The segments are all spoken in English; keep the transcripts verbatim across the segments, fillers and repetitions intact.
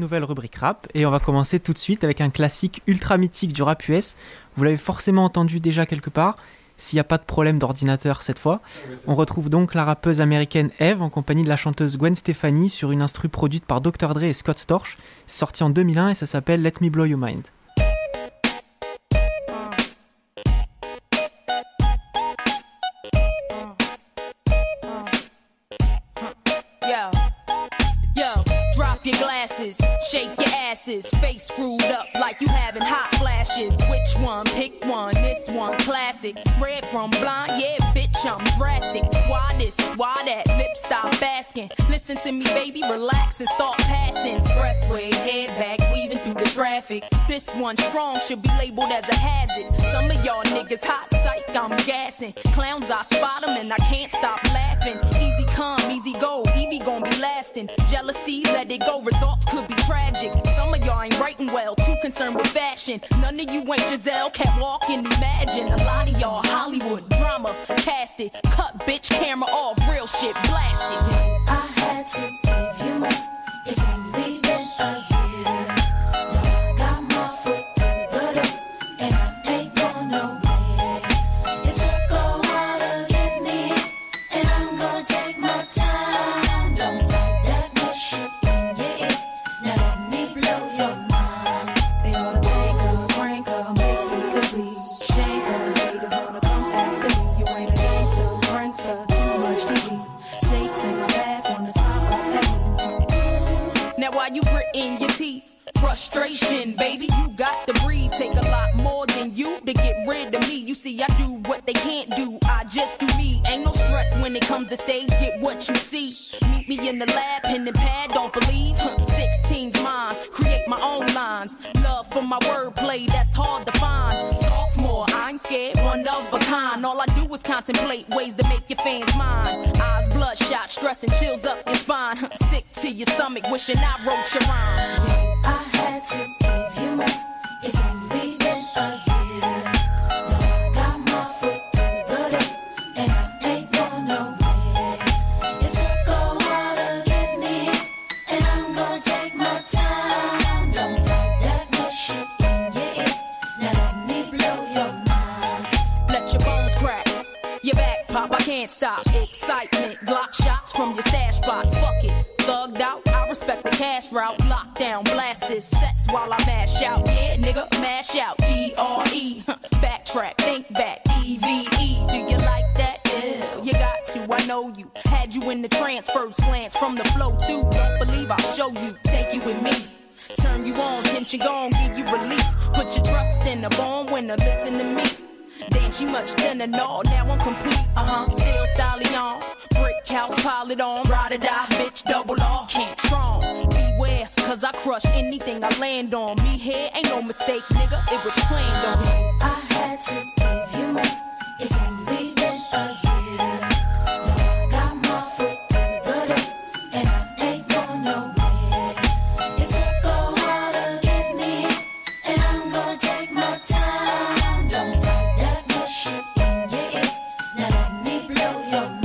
nouvelle rubrique rap et on va commencer tout de suite avec un classique ultra mythique du rap U S. Vous l'avez forcément entendu déjà quelque part, s'il n'y a pas de problème d'ordinateur cette fois. On retrouve donc la rappeuse américaine Eve en compagnie de la chanteuse Gwen Stefani sur une instru produite par docteur Dre et Scott Storch. C'est sorti en deux mille un et ça s'appelle Let Me Blow Your Mind. Your glasses, shake your asses, face screwed up like you having hot flashes. Which one? Pick one, this one classic. Red from blind, yeah, bitch, I'm drastic. Why this, why that, lip stop asking. Listen to me, baby, relax and start passing. Expressway, head back, weaving through the traffic. This one strong should be labeled as a hazard. Some of y'all niggas hot psych, I'm gassing. Clowns, I spot them and I can't stop laughing. Easy come, easy go, Evie gon' be lasting. Jealousy, let it go. Results could be tragic. Some of y'all ain't writing well, too concerned with fashion. None of you ain't Giselle, can't walk and imagine. A lot of y'all Hollywood drama, cast it. Cut bitch camera off, real shit blasted. I had to give you more. It's only been a year. Now I got my foot through the door, and I ain't going nowhere. It took a while to get me, and I'm gonna take my time. Don't fight that good shit. While you gritting your teeth, frustration, baby, you got to breathe. Take a lot more than you to get rid of me. You see, I do what they can't do, I just do me. Ain't no stress when it comes to stage, get what you see. Meet me in the lab, pen and pad, don't believe. sixteen's mine, create my own lines. Love for my wordplay, that's hard to find. Sophomore, I ain't scared, one of a kind. All I do is contemplate ways to make your fans mine. Eyes bloodshot, stress and chills up your spine. Sick to your stomach, wishing I wrote your rhyme. I had to give you more. It's only been a year. Now I got my foot through the door, and I ain't going nowhere. It took a while to get me, and I'm gonna take my time. Don't fight that good shit in your ear. Now let me blow your mind. Let your bones crack, your back pop, I can't stop. Excitement, Glock shots from your stash spot. Fuck it, thugged out, I respect the cash route. Lockdown, blast this sets while I mash out. Yeah, nigga, mash out. D R E, backtrack, think back. E V E, do you like that? Yeah, you got to, I know you. Had you in the trance, first glance from the flow too. Don't believe I'll show you, take you with me. Turn you on, tension gone, give you relief. Put your trust in the born winner, listen to me. Damn, she much thinner, no, now I'm complete, uh-huh, still styling on. Brick house, pile it on, ride or die, bitch, double R, can't strong. Beware, cause I crush anything I land on. Me here ain't no mistake, nigga, it was planned on. I had to give you more. It's only been a year. Now I got my foot through the door, and I ain't going nowhere. It took a while to get me, and I'm gonna take my time. Don't fight that good shit in your ear. Now let me blow your mind.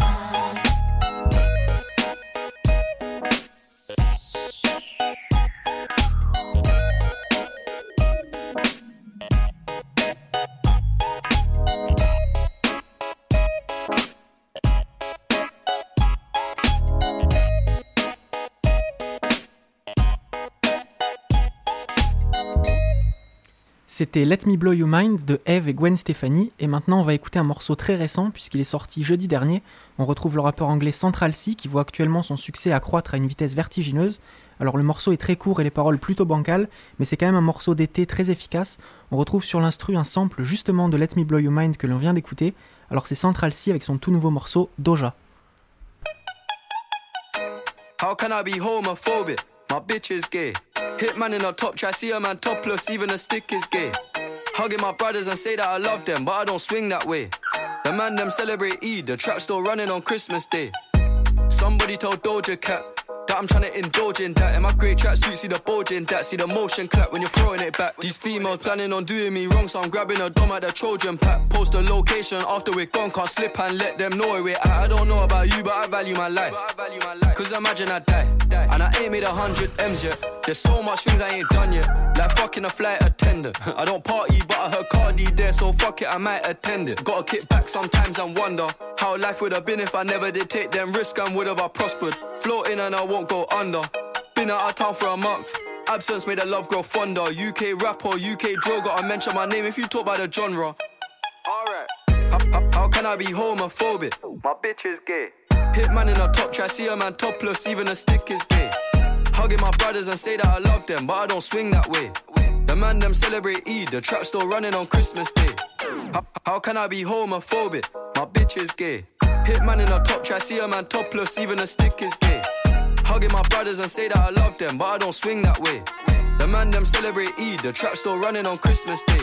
C'était Let Me Blow Your Mind de Eve et Gwen Stefani, et maintenant on va écouter un morceau très récent puisqu'il est sorti jeudi dernier. On retrouve le rappeur anglais Central C qui voit actuellement son succès accroître à une vitesse vertigineuse. Alors le morceau est très court et les paroles plutôt bancales, mais c'est quand même un morceau d'été très efficace. On retrouve sur l'instru un sample justement de Let Me Blow Your Mind que l'on vient d'écouter. Alors c'est Central C avec son tout nouveau morceau Doja. How can I be homophobic? My bitch is gay. Hitman in a top try, see a man topless, even a stick is gay. Hugging my brothers and say that I love them, but I don't swing that way. The man them celebrate Eid, the trap still running on Christmas Day. Somebody told Doja Cat that I'm trying to indulge in that. In my grey tracksuit, see the bulge in that. See the motion clap when you're throwing it back. These females planning on doing me wrong, so I'm grabbing a dom at the Trojan pack. Post a location after we're gone, can't slip and let them know where we're at. I don't know about you, but I value my life. Cause imagine I die, and I ain't made a hundred M's yet. There's so much things I ain't done yet, like fucking a flight attendant. I don't party, but I heard Cardi there, so fuck it, I might attend it. Gotta kick back sometimes and wonder how life would have been if I never did take them risks and would have I prospered. Floating and I won't go under. Been out of town for a month. Absence made the love grow fonder. U K rap or U K drill, gotta mention my name if you talk about the genre. Alright. How, how, how can I be homophobic? My bitch is gay. Hit man in a top try, see a man topless, even a stick is gay. Hugging my brothers and say that I love them, but I don't swing that way. The man them celebrate Eid, the trap still running on Christmas Day. How, how can I be homophobic? My bitch is gay. Hit man in a top try, see a man topless, even a stick is gay. Hugging my brothers and say that I love them, but I don't swing that way. The man them celebrate Eid, the trap still running on Christmas Day.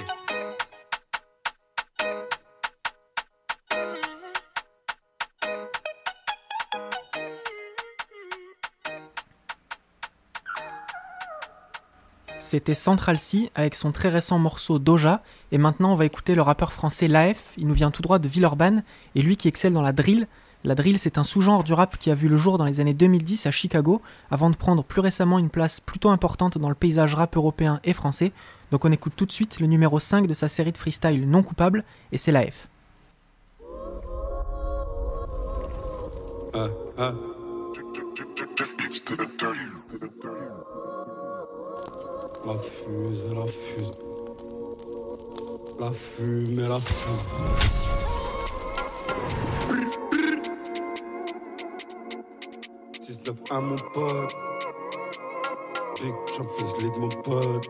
C'était Central C avec son très récent morceau Doja, et maintenant on va écouter le rappeur français L'A F. Il nous vient tout droit de Villeurbanne, et lui qui excelle dans la drill. La drill, c'est un sous-genre du rap qui a vu le jour dans les années deux mille dix à Chicago, avant de prendre plus récemment une place plutôt importante dans le paysage rap européen et français. Donc on écoute tout de suite le numéro cinq de sa série de freestyle Non Coupable, et c'est L'A F. Uh, uh. La fuse, la fuse. La fume et la fume. six neuf un mon pote. Big Champions League mon pote.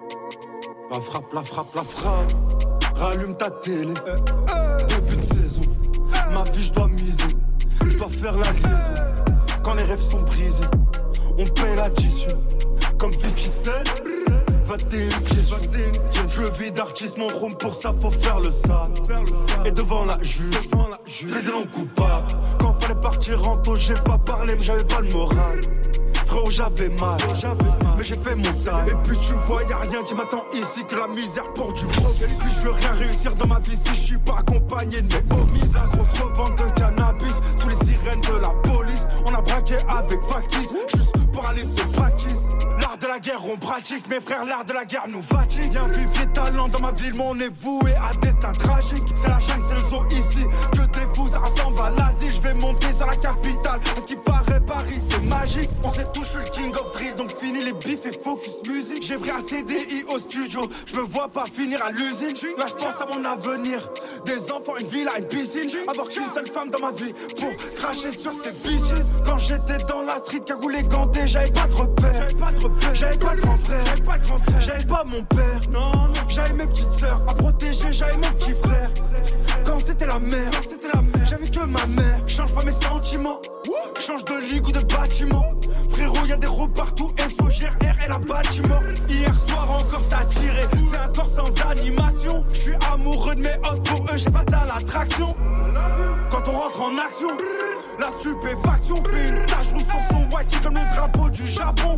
La frappe, la frappe, la frappe. Rallume ta télé. Début de saison. Ma vie je dois miser. Je dois faire la liaison. Quand les rêves sont brisés, on paye l'addition. Comme Ficicelle, vingt et une pièces. Je vis d'artiste, mon rhum, pour ça faut faire le sale. Et devant la juge, plaider non coupable. Quand fallait partir en taux, j'ai pas parlé, mais j'avais pas le moral. Frérot, j'avais mal, mais j'ai fait mon taf. Et puis tu vois, y'a rien qui m'attend ici que la misère pour du profit. Et puis je veux rien réussir dans ma vie si je suis pas accompagné de mes homies. La grosse revente de cannabis sous les sirènes de la police. On a braqué avec factice, juste pour aller se practice. L'art de la guerre on pratique, mes frères, l'art de la guerre nous fatigue. Y'a un vivier de talent dans ma ville, mais on est voué à destin tragique. C'est la jungle, c'est le zoo ici, que des fous, ça ressemble à l'Asie. Je vais monter sur la capitale, à ce qui paraît Paris c'est magique. On sait tout, je suis le king of drill, donc fini les bifs et focus musique. J'ai pris un C D I au studio, je me vois pas finir à l'usine. Là je pense à mon avenir, des enfants, une villa, une piscine. Avoir qu'une seule femme dans ma vie, pour cracher sur ces bitches. Quand j'étais dans la street, cagoulé ganté, j'avais pas de repères. J'avais pas de repères, j'avais pas de grand frère, j'avais pas de grand frère, j'avais pas mon père. Non, non, j'avais mes petites sœurs à protéger, j'avais mon petit frère. Quand c'était la mer, quand c'était la mer, j'avais que ma mère. Change pas mes sentiments, change de ligue ou de bâtiment. Frérot, y'a des robes partout, S O G R et la bâtiment. Hier soir encore ça a tiré, fait un corps sans animation. J'suis amoureux de mes os, pour eux j'ai pas à l'attraction. Quand on rentre en action, la stupéfaction fait une tache rouge sur son whitey comme le drapeau du Japon.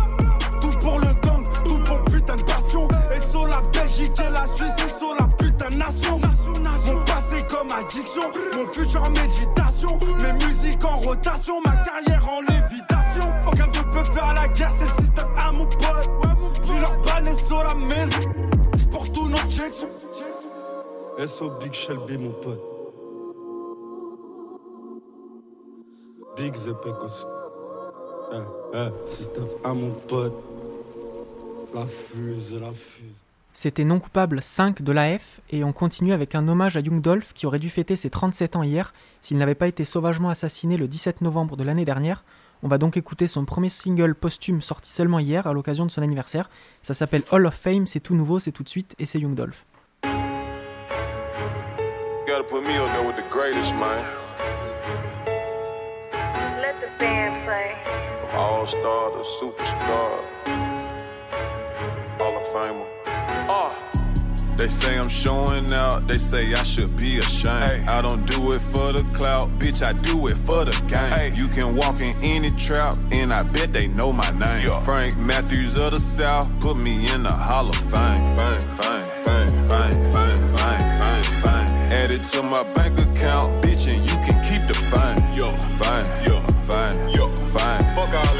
Tout pour le gang, tout pour putain de bastion. Et sur la Belgique et la Suisse, et sur la putain de nation. Mon passé comme addiction, mon futur en méditation. Mes musiques en rotation, ma carrière en lévitation. Aucun ne peut faire la guerre, c'est le système à mon pote. Vu leur banne et sur la maison, c'est pour tous nos checks. S O Big Shelby mon pote. Big Zepekos. Eh, eh, système à mon pote. La fuse, la fuse. C'était Non Coupable cinq de l'A F, et on continue avec un hommage à Young Dolph qui aurait dû fêter ses trente-sept ans hier s'il n'avait pas été sauvagement assassiné le dix-sept novembre de l'année dernière. On va donc écouter son premier single posthume sorti seulement hier à l'occasion de son anniversaire. Ça s'appelle Hall of Fame, c'est tout nouveau, c'est tout de suite, et c'est Young Dolph. Gotta put me up there with the greatest, man. Let the band play. All-star to superstar. Hall of Famer. Ah. They say I'm showing out, they say I should be ashamed. Ay. I don't do it for the clout, bitch, I do it for the game. Ay. You can walk in any trap, and I bet they know my name. Yeah. Frank Matthews of the South, put me in the Hall of Fame. Fame, fame, fame, fame, fame, fame, fame, fame. Add it to my bank account, bitch, and you can keep the fame. Yo, fame, yo, fame, yo, fame. Fuck all that. I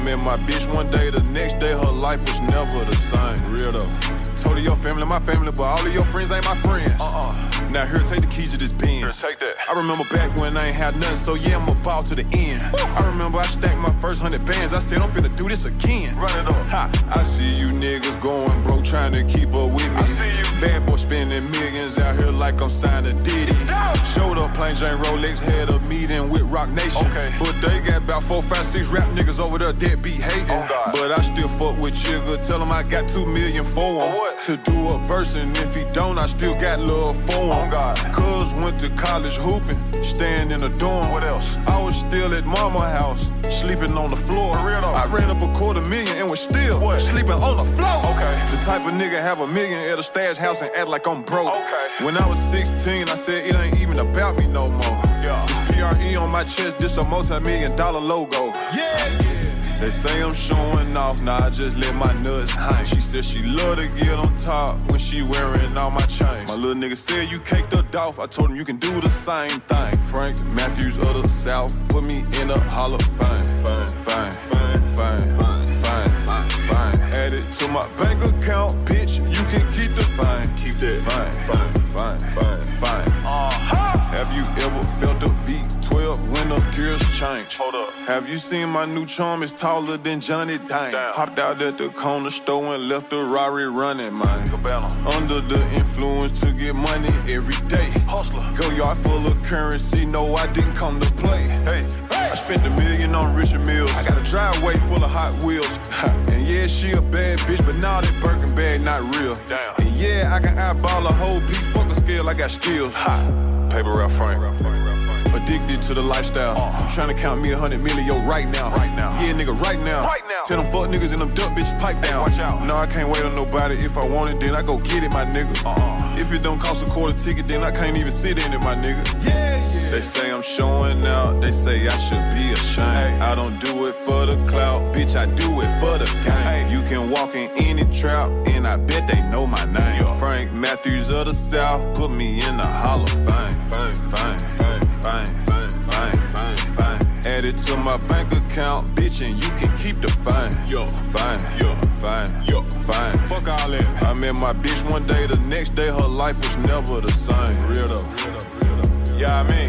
met my bitch one day, the next day her life was never the same. Real though. Told her your family, my family, but all of your friends ain't my friends. Uh-uh. Now here, take the keys to this Benz. Here, take that. I remember back when I ain't had nothing, so yeah, I'm about to the end. Woo. I remember I stacked my first hundred bands. I said I'm finna do this again. Run it up. Ha. I see you niggas going broke, trying to keep up with me. I see you. Bad boy spending millions out here like I'm signed to Diddy. Yeah. Showed up, plain Jane Rolex, had a meeting with Rock Nation. Okay. But they got about four, five, six rap niggas over there that be hating. Oh, but I still fuck with Chigga, tell him I got two million for him. For to do a verse, and if he don't, I still got love for him. Oh, Cuz went to college hooping, staying in a dorm. What else? I was still at mama house, sleeping on the floor. I ran up a quarter million and was still what? Sleeping on the floor. Okay. The type of nigga have a million at a stash house and act like I'm broke. Okay. When I was sixteen, I said it ain't even about me no more. Yeah. This P R E on my chest, this a multi-million dollar logo. Yeah, yeah. They say I'm showing off, nah, I just let my nuts hang. She said she love to get on top when she wearing all my chains. My little nigga said you caked up off, I told him you can do the same thing. Frank Matthews of the South, put me in the Hall of Fame. Fame, fame, fame, fame, fame, fame, fame. Add it to my bank account, bitch, you can keep the fame. Keep that fame, fame, fame, fame, fame. Uh-huh. Have you ever felt a V twelve when the gears change? Hold up. Have you seen my new charm is taller than Johnny Dang? Damn. Hopped out at the corner store and left the Rari running, man. Cabana. Under the influence to get money every day. Hustler. Go yard full of currency, no, I didn't come to play. Hey, hey. I spent a million on Richard Mills. I got a driveway full of Hot Wheels. And yeah, she a bad bitch, but now that Birkin bag not real. Damn. And yeah, I can eyeball a whole beat, fuck a scale, I got skills. Ha. Paper Ralph Frank. Addicted to the lifestyle. Uh, I'm trying to count me a hundred million right now. Right now. Yeah, nigga, right now. Right now. Tell them fuck niggas and them duck bitches pipe down. Hey, watch out. No, I can't wait on nobody. If I want it, then I go get it, my nigga. Uh-uh. If it don't cost a quarter ticket, then I can't even sit in it, my nigga. Yeah, yeah. They say I'm showing out. They say I should be ashamed. Hey. I don't do it for the clout, bitch. I do it for the game. Hey. You can walk in any trap, and I bet they know my name. Yo. Frank Matthews of the South, put me in the Hall of Fame. Fame, fame, fame. Fine, fine, fine, fine, fine. Add it to my bank account, bitch, and you can keep the fine. Yo, fine, yo, fine, yo, fine. Fuck all that. I met my bitch one day, the next day her life was never the same. Real though, real though, real though. Yeah, I mean,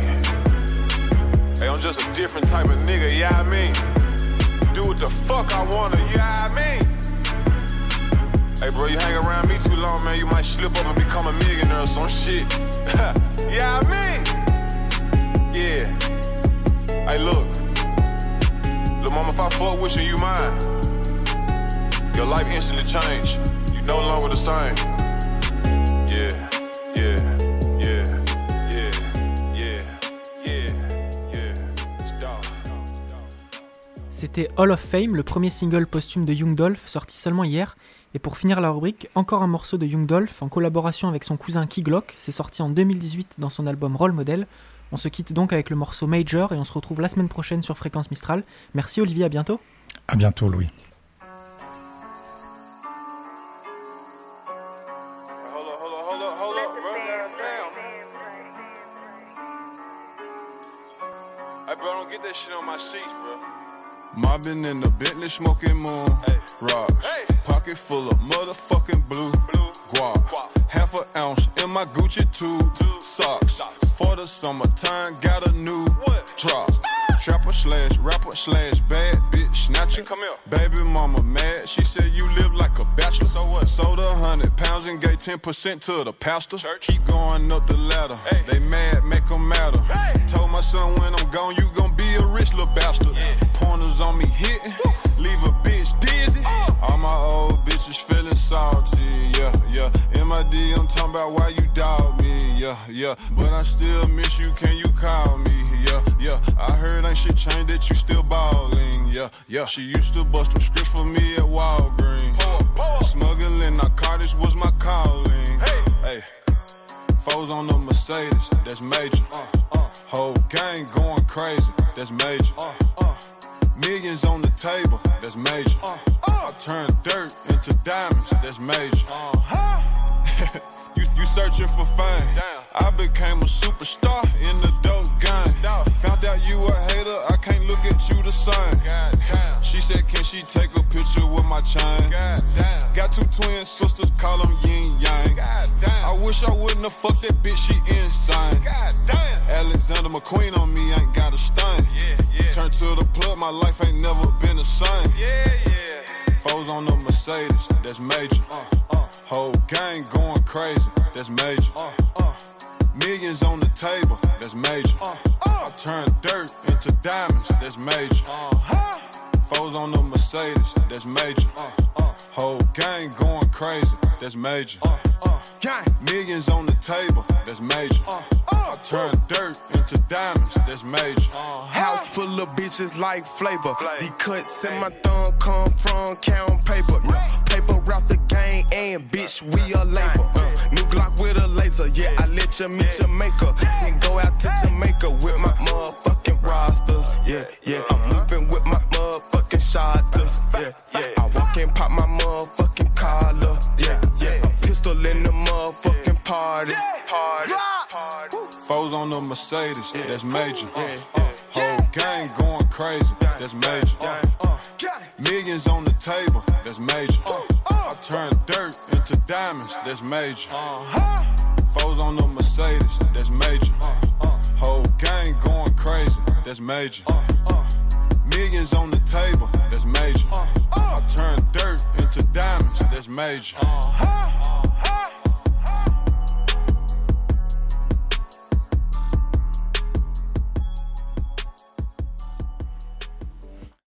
hey, I'm just a different type of nigga. Yeah, I mean, do what the fuck I wanna. Yeah, I mean. Hey, bro, you hang around me too long, man, you might slip up and become a millionaire or some shit. Yeah, I mean. Yeah. Hey, look. Lil' mama, if I fuck with you, you mine. Your life instantly changed. You no longer the same. Yeah, yeah, yeah, yeah, yeah, yeah, yeah. Stop. C'était Hall of Fame, le premier single posthume de Young Dolph, sorti seulement hier. Et pour finir la rubrique, encore un morceau de Young Dolph en collaboration avec son cousin Key Glock. C'est sorti en deux mille dix-huit dans son album Role Model. On se quitte donc avec le morceau Major et on se retrouve la semaine prochaine sur Fréquence Mistral. Merci Olivier, à bientôt. À bientôt Louis. Mobbing in the Bentley, smoking moon, hey. Rocks, hey. Pocket full of motherfucking blue, blue. Guap. Guap, half an ounce in my Gucci tube, Two. Socks. Socks, for the summertime, got a new what? Drop, ah. Trapper slash, rapper slash, bad bitch, snatcher, hey, come here. Baby mama mad, she said you live like a bachelor, so what? Sold a hundred pounds and gave ten percent to the pastor, church. Keep going up the ladder, hey. They mad, make them matter, hey. Told my son when I'm gone, you gon' be a rich little bastard, yeah. Pointers on me hitting, woo. Leave a bitch dizzy, uh. All my old bitches feeling salty, yeah, yeah. M I D, I'm talking about why you dog me, yeah, yeah. But I still miss you, can you call me, yeah, yeah. I heard ain't shit changed that you still ballin', yeah, yeah. She used to bust them scripts for me at Walgreens, pour, pour. Smuggling narcotics was my calling, hey, hey. Foes on the Mercedes, that's major, uh, uh. Whole gang going crazy, that's major, uh, uh. Millions on the table, that's major. Uh, uh. I turn dirt into diamonds, that's major. Uh-huh. you, you searching for fame. Damn. I became a superstar in the dope game. gang. Found out you a hater, I can't look at you the same. She said, can she take a picture with my chain? Got two twin sisters, call them yin yang. I wish I wouldn't have fucked that bitch, she insane. Alexander McQueen on me, ain't got a stain. Turn to the plug, my life ain't never been the same. Foes on the Mercedes, that's major. Whole gang going crazy, that's major. Millions on the table, that's major. I turn dirt into diamonds, that's major. Foes on the Mercedes, that's major. Whole gang going crazy, that's major. Millions on the table, that's major. I turn dirt into diamonds, that's major. House full of bitches like flavor. The cuts in my thumb come from count paper. Yeah. Paper route the gang and bitch, we a label. Uh, new Glock with a laser, yeah, I let you meet your maker. Then go out to Jamaica with my motherfucking rosters. Yeah, yeah, I'm moving with my motherfucking shotters. Yeah, yeah, I walk in, pop my motherfucking collar. Yeah, yeah, a pistol in the motherfucking party. Party. Foes on the Mercedes, that's major. Whole gang going crazy, that's major. Millions on the table, that's major. I turn dirt into diamonds, that's major. Foes on the Mercedes, that's major. Whole gang going crazy, that's major. Millions on the table, that's major. I turn dirt into diamonds, that's major.